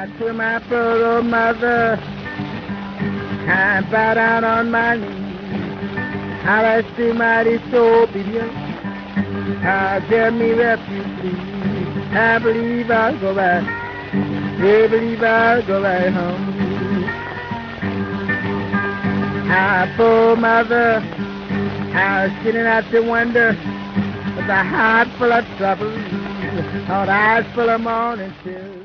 To my poor old mother, I bow down on my knees. How I see mighty so obedient. How give me refuge, please. I believe I'll go back. I believe I'll go right home. How poor mother, I was sitting out the window with a heart full of trouble, thought eyes full of morning chill.